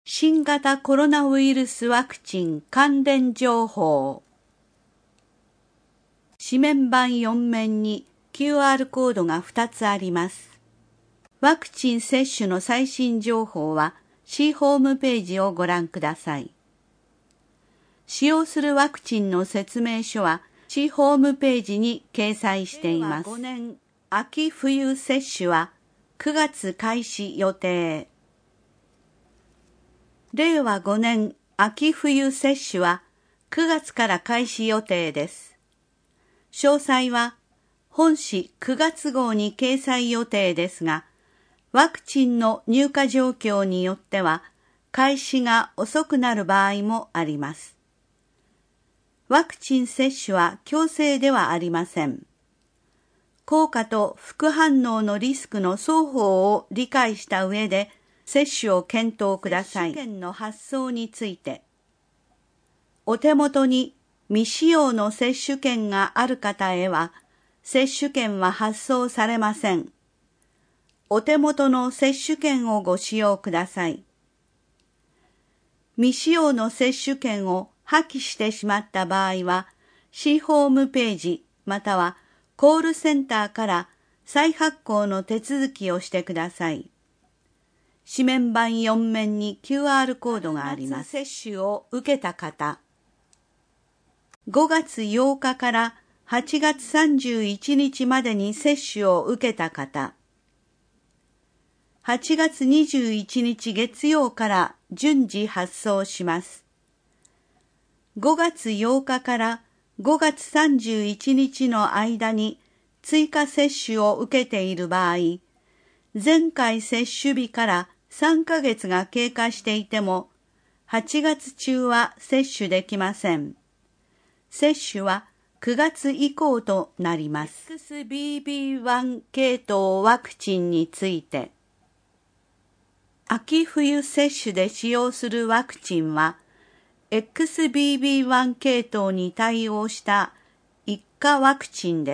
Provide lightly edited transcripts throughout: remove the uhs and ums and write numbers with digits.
新型コロナウイルスワクチン関連情報。紙面板4面に QR コードが2つあります。ワクチン接種の最新情報は市ホームページをご覧ください。使用するワクチンの説明書は市ホームページに掲載しています。令和5年秋冬接種は9月開始予定。令和5年秋冬接種は9月から開始予定です。詳細は本誌9月号に掲載予定ですが、ワクチンの入荷状況によっては開始が遅くなる場合もあります。ワクチン接種は強制ではありません。効果と副反応のリスクの双方を理解した上で接種を検討ください。接種券の発送について、お手元に未使用の接種券がある方へは、接種券は発送されません。お手元の接種券をご使用ください。未使用の接種券を破棄してしまった場合は、市ホームページまたはコールセンターから再発行の手続きをしてください。紙面板4面に QR コードがあります。接種を受けた方、5月8日から8月31日までに接種を受けた方、8月21日月曜から順次発送します。5月8日から5月31日の間に追加接種を受けている場合、前回接種日から3ヶ月が経過していても、8月中は接種できません。接種は9月以降となります。XBB.1 系統ワクチンについて、秋冬接種で使用するワクチンは、XBB.1 系統に対応した一価ワクチンです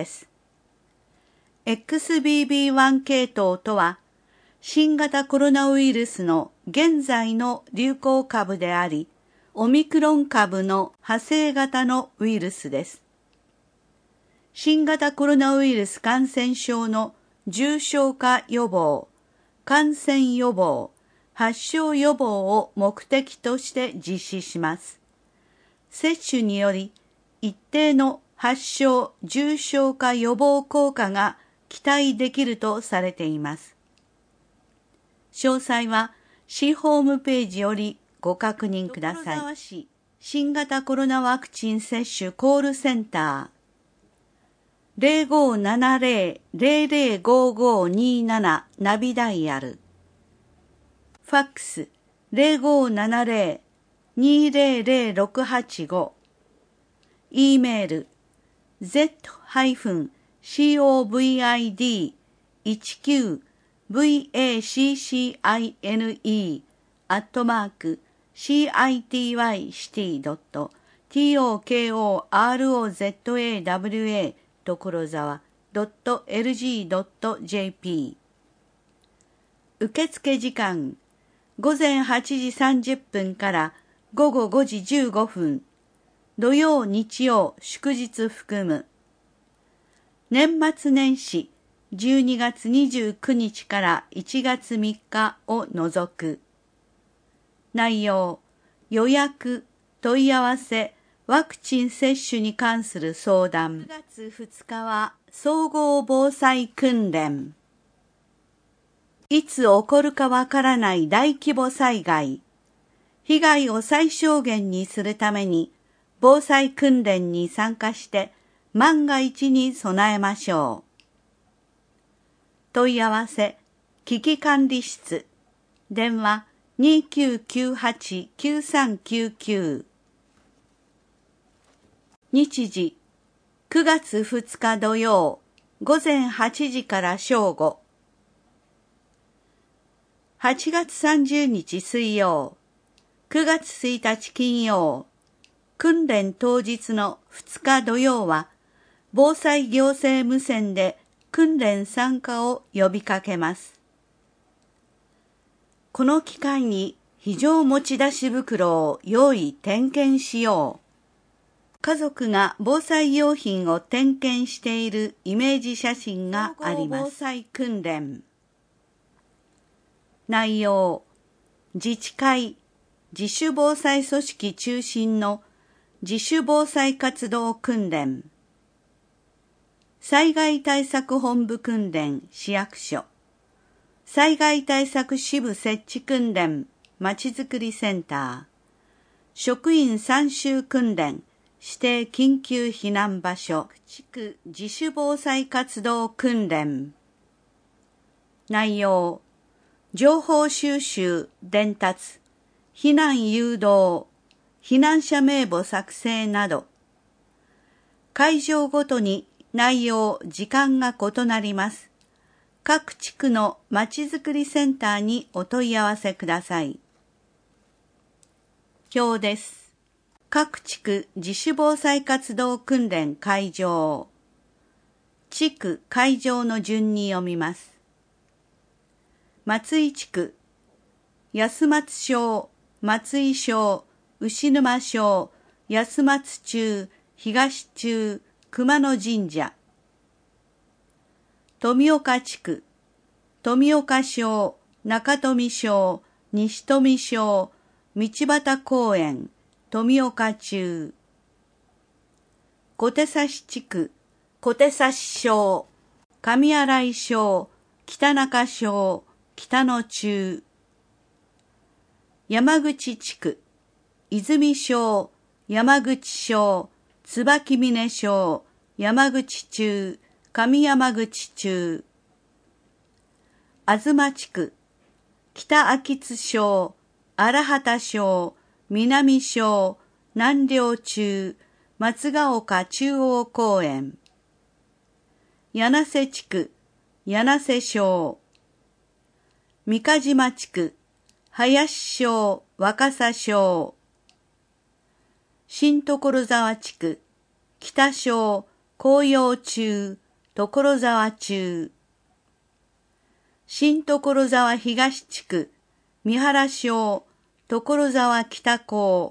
。XBB.1 系統とは、新型コロナウイルスの現在の流行株であり、オミクロン株の派生型のウイルスです。新型コロナウイルス感染症の重症化予防、感染予防、発症予防を目的として実施します。接種により一定の発症・重症化予防効果が期待できるとされています。詳細は市ホームページよりご確認ください。所沢市新型コロナワクチン接種コールセンター 0570-005527 ナビダイヤル、ファックス 0570-200685、 E メール z-vaccine@citycity.tokorozawa .lg.jp。 受付時間午前8時30分から午後5時15分、土曜日曜祝日含む。年末年始12月29日から1月3日を除く。内容、予約、問い合わせ、ワクチン接種に関する相談。9月2日は総合防災訓練。いつ起こるかわからない大規模災害。被害を最小限にするために、防災訓練に参加して万が一に備えましょう。問い合わせ、危機管理室、電話 2998-9399。 日時、9月2日土曜、午前8時から正午。8月30日水曜、9月1日金曜、訓練当日の2日土曜は、防災行政無線で訓練参加を呼びかけます。この機会に非常持ち出し袋を用意点検しよう。家族が防災用品を点検しているイメージ写真があります。防災訓練。内容、自治会、自主防災組織中心の自主防災活動訓練。災害対策本部訓練市役所。災害対策支部設置訓練まちづくりセンター。職員参集訓練指定緊急避難場所。地区自主防災活動訓練。内容、情報収集伝達、避難誘導、避難者名簿作成など。会場ごとに内容、時間が異なります。各地区のまちづくりセンターにお問い合わせください。表です。各地区自主防災活動訓練会場。地区会場の順に読みます。松井地区、安松町、松井町、牛沼町、安松中、東中、熊野神社。富岡地区、富岡町、中富町、西富町、道端公園、富岡中。小手指地区、小手指町、上新井町、北中町、北野中。山口地区、泉町、山口町、椿峰町、山口中、上山口中。東地区、北秋津町、荒畑町、南町、南陵中、松ヶ丘中央公園。柳瀬地区、柳瀬町。三ヶ島地区、林町、若狭町。新所沢地区、北町、紅葉中、所沢中。新所沢東地区、三原町、所沢北港。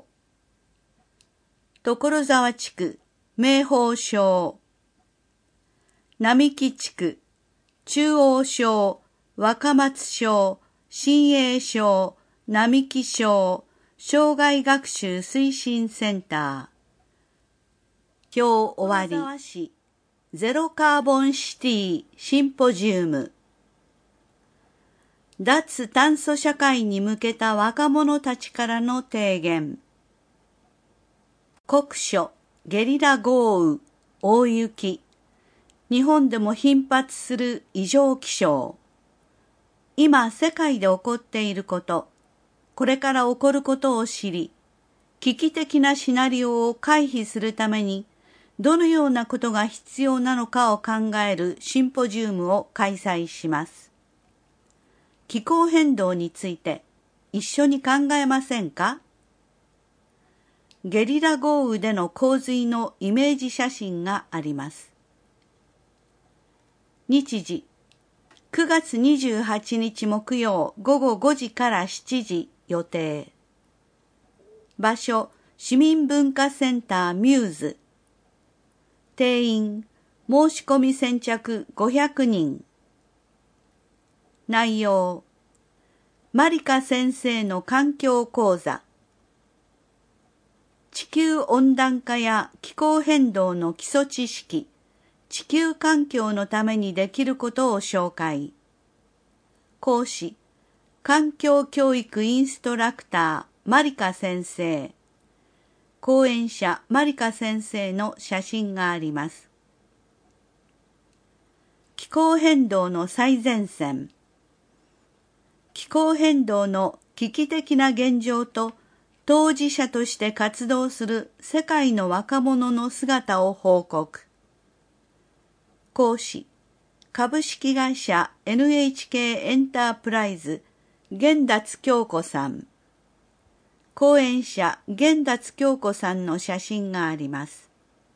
所沢地区、明豊町。並木地区、中央町、若松町、新栄町、並木町、障害学習推進センター。今日終わり。ゼロカーボンシティシンポジウム。脱炭素社会に向けた若者たちからの提言。酷暑、ゲリラ豪雨、大雪。日本でも頻発する異常気象。今世界で起こっていること、これから起こることを知り、危機的なシナリオを回避するために、どのようなことが必要なのかを考えるシンポジウムを開催します。気候変動について一緒に考えませんか？ゲリラ豪雨での洪水のイメージ写真があります。日時、9月28日木曜午後5時から7時予定。場所、市民文化センターミューズ。定員、申し込み先着500人。内容、マリカ先生の環境講座。地球温暖化や気候変動の基礎知識、地球環境のためにできることを紹介。講師、環境教育インストラクター、マリカ先生。講演者、マリカ先生の写真があります。気候変動の最前線。気候変動の危機的な現状と当事者として活動する世界の若者の姿を報告。講師、株式会社 NHK エンタープライズ源達京子さん。講演者源達京子さんの写真があります。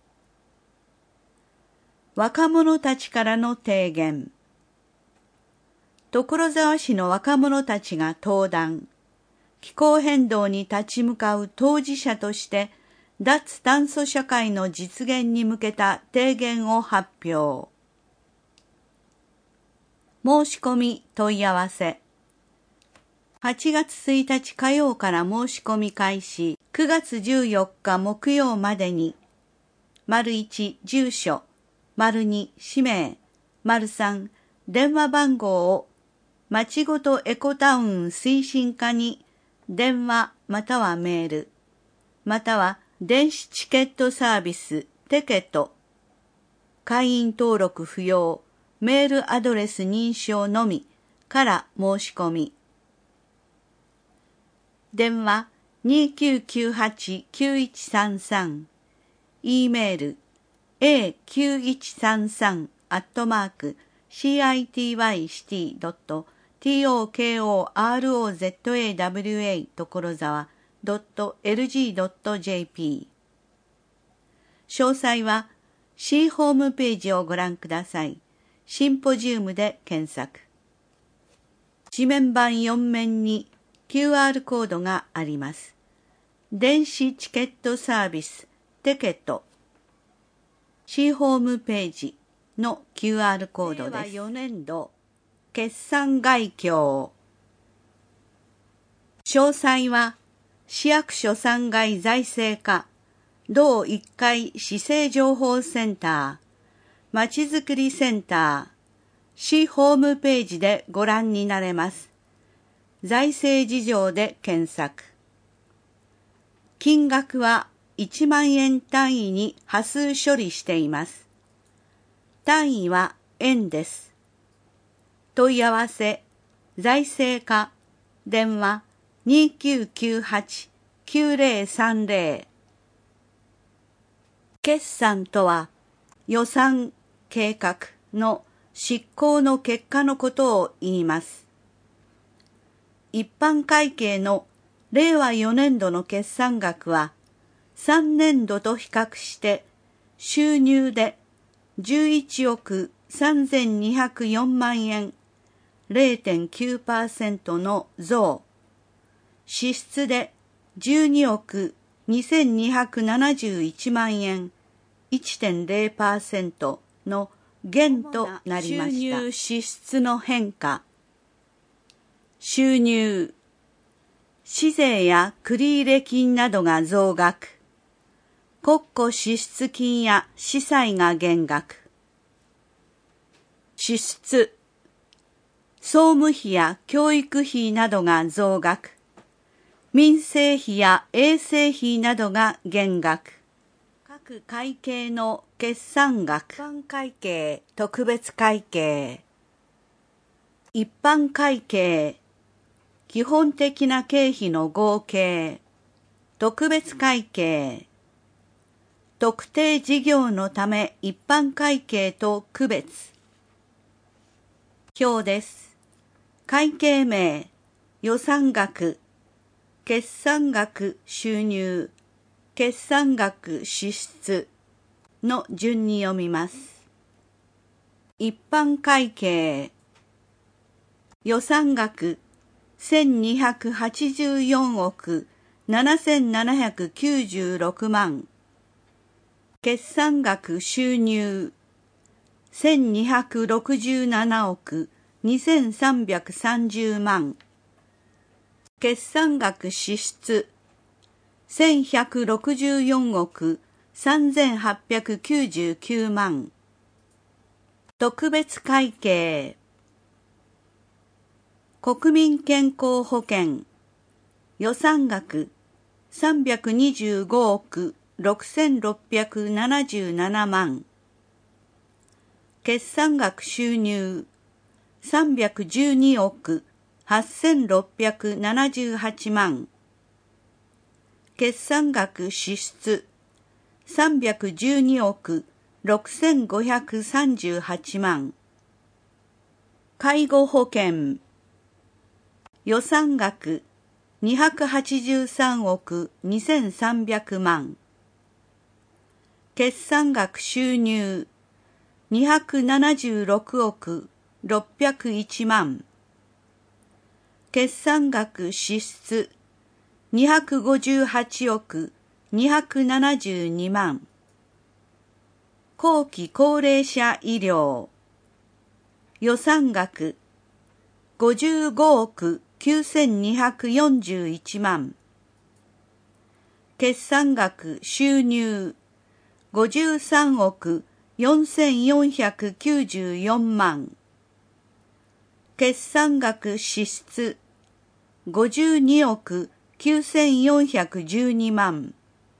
若者たちからの提言。所沢市の若者たちが登壇。 気候変動に立ち向かう当事者として、脱炭素社会の実現に向けた提言を発表。申し込み問い合わせ。8月1日火曜から申し込み開始、9月14日木曜までに、1、住所、2、氏名、3、電話番号を、まちごとエコタウン推進課に、電話またはメール、または電子チケットサービステケット、会員登録不要、メールアドレス認証のみから申し込み。電話 2998-9133 E メール a9133@citycity.tokorozawa .lg.jp 詳細は C ホームページをご覧ください。シンポジウムで検索。紙面板4面に QR コードがあります。電子チケットサービステケット C ホームページの QR コードです。令和4年度決算概況。詳細は市役所3階財政課同1階市政情報センターまちづくりセンター市ホームページでご覧になれます。財政事情で検索。金額は1万円単位に端数処理しています。単位は円です。問い合わせ、財政課、電話2998-9030。決算とは、予算、計画の執行の結果のことを言います。一般会計の令和4年度の決算額は、3年度と比較して収入で11億3204万円 0.9% の増、支出で12億2271万円 1.0% の減となりました。収入支出の変化。収入、市税や繰入金などが増額。国庫支出金や司債が減額。支出、総務費や教育費などが増額。民生費や衛生費などが減額。各会計の決算額。一般会計、特別会計。一般会計、基本的な経費の合計。特別会計。特定事業のため一般会計と区別。表です。会計名、予算額、決算額収入、決算額支出の順に読みます。一般会計、予算額1284億7796万。決算額収入1267億2330万。決算額支出1164億3899万。特別会計、国民健康保険予算額325億6677万。決算額収入312億8678万。決算額支出312億6538万。介護保険予算額283億2300万。決算額収入276億601万。決算額支出 258億272万。後期高齢者医療。予算額55億9241万。決算額収入53億4494万。決算額支出52億9412万。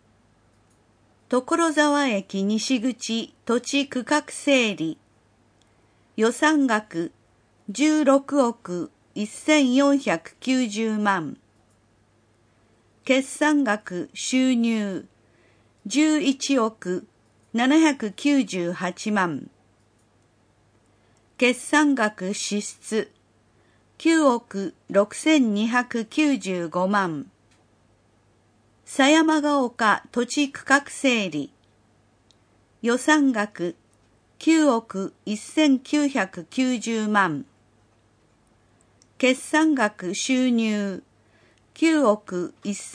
所沢駅西口土地区画整理。予算額16億1490万。決算額収入11億798万。決算額支出9億6295万。狭山ヶ丘土地区画整理。予算額9億1990万。決算額収入9億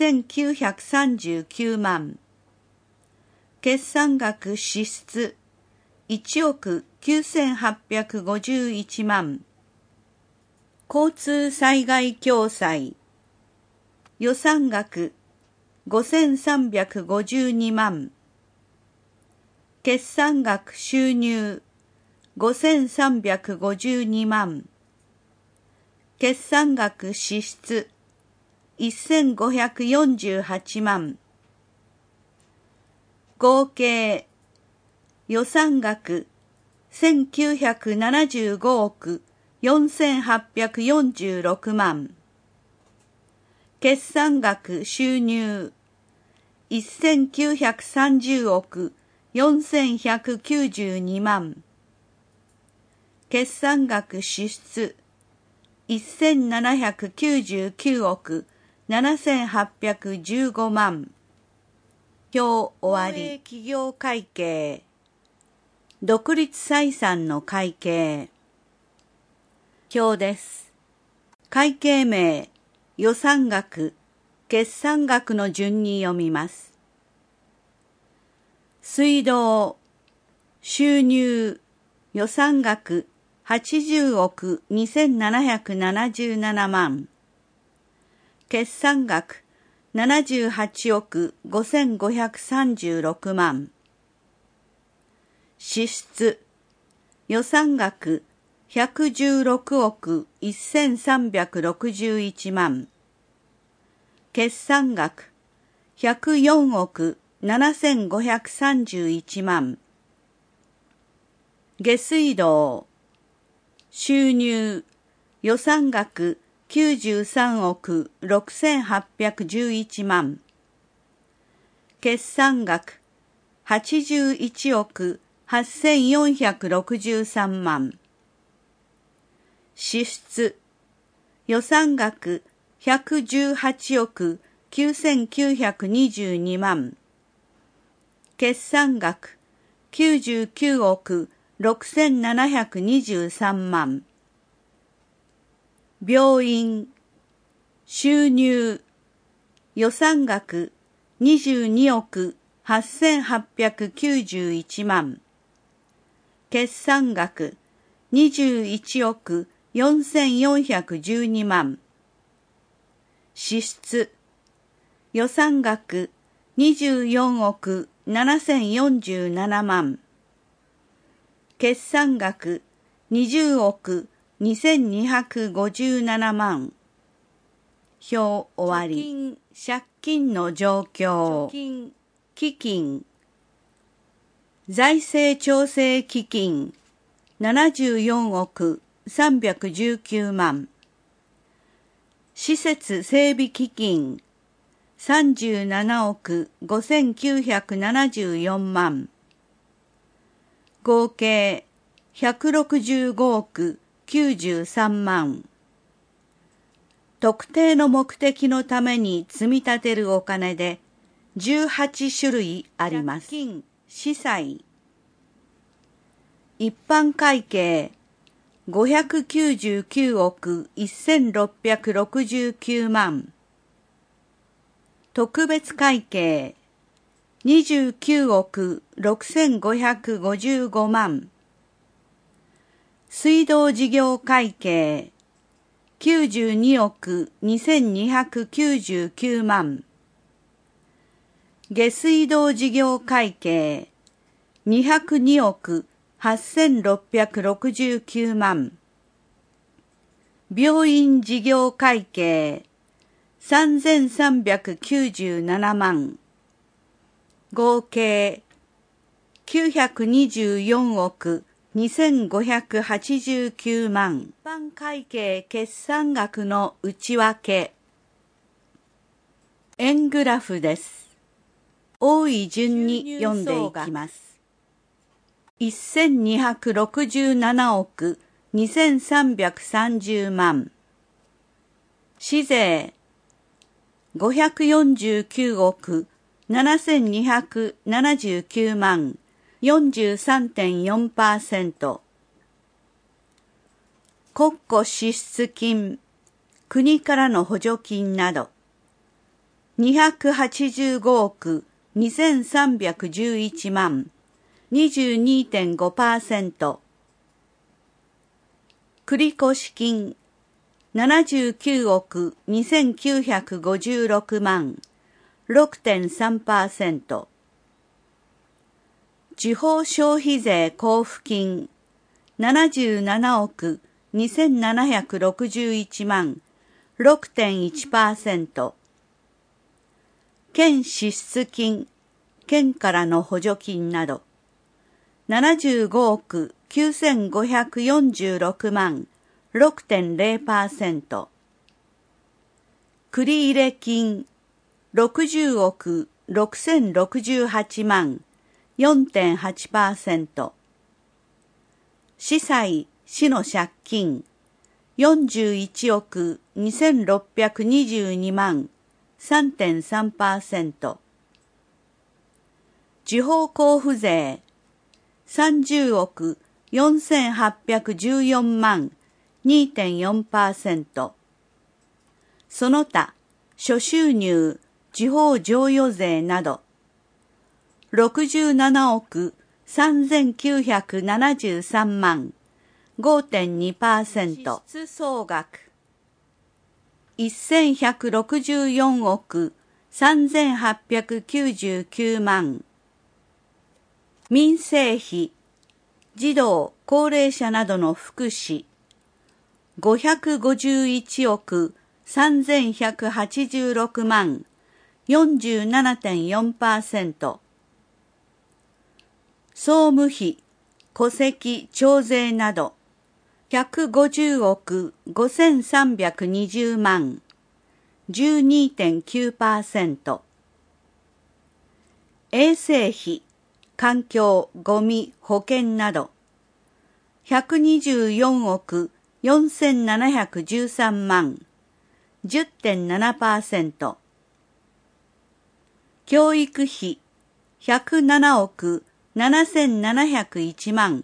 1939万。決算額支出1億9851万。交通災害共済。予算額5352万。決算額収入5352万。決算額支出1548万。合計予算額1975億4846万。決算額収入1930億4192万。決算額支出1799億7815万。表終わり。企業会計。独立採算の会計。表です。会計名、予算額、決算額の順に読みます。水道、収入、予算額80億2777万。決算額78億5536万。支出、予算額116億1361万。決算額104億7531万。下水道、収入、予算額93億6811万。決算額81億8463万。支出、予算額118億9922万。決算額99億6723万。病院、収入、予算額22億8891万。決算額21億4412万。支出、予算額24億7047万。決算額20億2257万。表終わり。借金の状況。基金。財政調整基金74億319万。施設整備基金37億5974万。合計165億93万。特定の目的のために積み立てるお金で18種類あります。借金、司債。一般会計599億1669万。 特別会計29億6555万。水道事業会計92億2299万。下水道事業会計202億8669万。病院事業会計3397万。合計924億2589万。一般会計決算額の内訳。円グラフです。多い順に読んでいきます。1267億2330万。市税549億7279万 43.4%。国庫支出金、国からの補助金など285億2311万 22.5%。繰越金79億2956万 6.3%。地方消費税交付金77億2761万 6.1%。県支出金、県からの補助金など75億9546万 6.0%。繰入金60億6068万 4.8%。市債、市の借金41億2622万 3.3%。地方交付税30億4814万 2.4%。その他、諸収入、地方譲与税など、67億3973万 5.2%。支出総額、1164億3899万。民生費、児童、高齢者などの福祉、551億3186万 47.4%。総務費、戸籍、徴税など150億5320万 12.9%。衛生費、環境、ゴミ、保険など124億4713万 10.7%。教育費107億7701万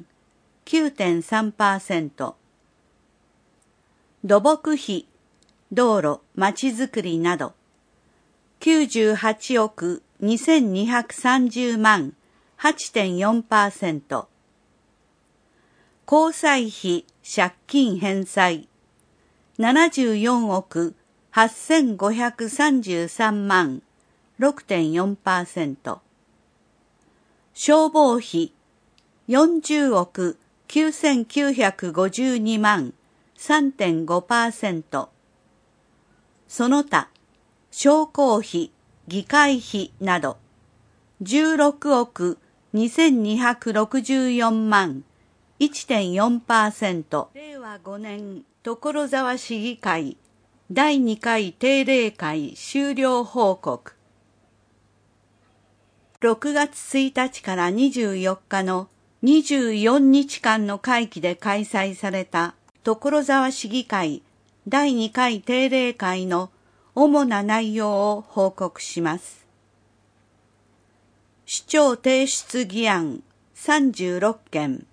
9.3%。土木費、道路、まちづくりなど98億2230万 8.4%。交際費、借金返済74億8533万 6.4%。消防費40億9952万 3.5%。その他、商工費、議会費など16億2264万 1.4%。令和5年所沢市議会第2回定例会終了報告。6月1日から24日の24日間の会期で開催された所沢市議会第2回定例会の主な内容を報告します。首長提出議案36件。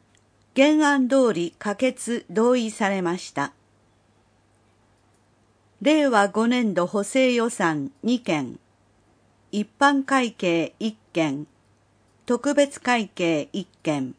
原案通り可決・同意されました。 令和5年度補正予算2件、一般会計1件、特別会計1件。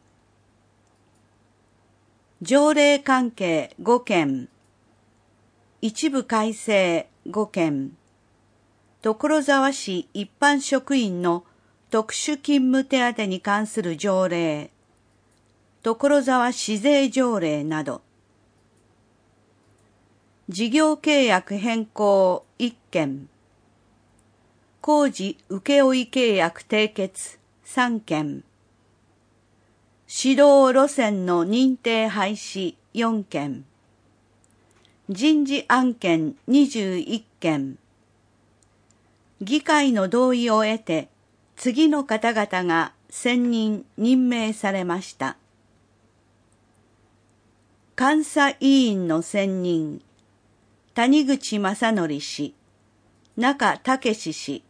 条例関係5件、一部改正5件、所沢市一般職員の特殊勤務手当に関する条例、所沢市税条例など。事業契約変更1件、工事請負契約締結3件、指導路線の認定廃止4件、人事案件21件、議会の同意を得て次の方々が選任任命されました。監査委員の選任、谷口正則氏、中武氏。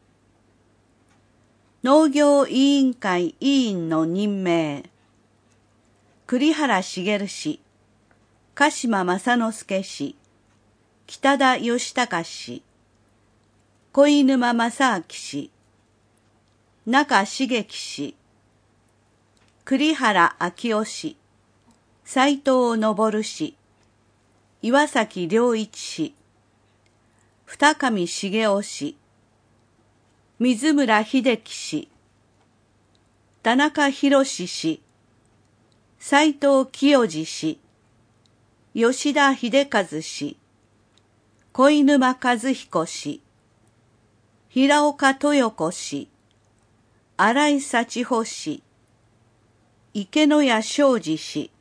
農業委員会委員の任命、栗原茂氏、鹿島正之助氏、北田義孝氏、小沼正明氏、中茂樹氏、栗原明夫氏、斉藤昇氏、岩崎良一氏、二上茂雄氏、水村秀樹氏、田中博氏、斉藤清次氏、吉田秀和氏、小沼和彦氏、平岡豊子氏、新井幸穂氏、池野谷昌司氏。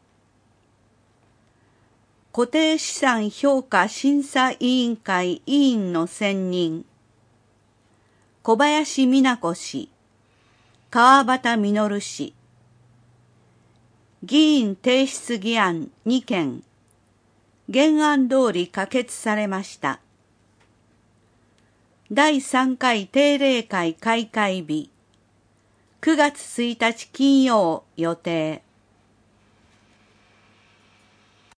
固定資産評価審査委員会委員の選任、小林美奈子氏、川端実氏。議員提出議案2件、原案通り可決されました。第3回定例会開会日、9月1日金曜予定。